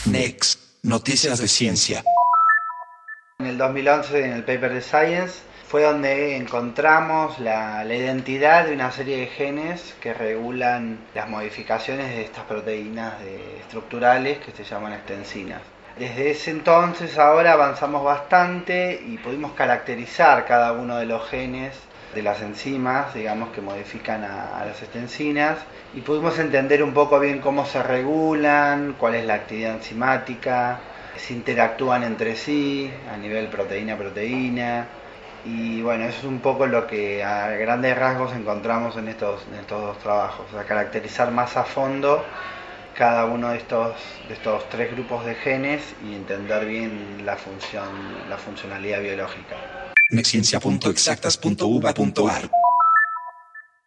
Next, noticias de ciencia. En el 2011, en el paper de Science, fue donde encontramos la identidad de una serie de genes que regulan las modificaciones de estas proteínas estructurales que se llaman extensinas. Desde ese entonces ahora avanzamos bastante y pudimos caracterizar cada uno de los genes de las enzimas, digamos, que modifican a las extensinas, y pudimos entender un poco bien cómo se regulan, cuál es la actividad enzimática, si interactúan entre sí a nivel proteína-proteína. Y bueno, eso es un poco lo que a grandes rasgos encontramos en estos dos trabajos, o sea, caracterizar más a fondo cada uno de estos tres grupos de genes y entender bien la funcionalidad biológica. Nexciencia.exactas.uva.ar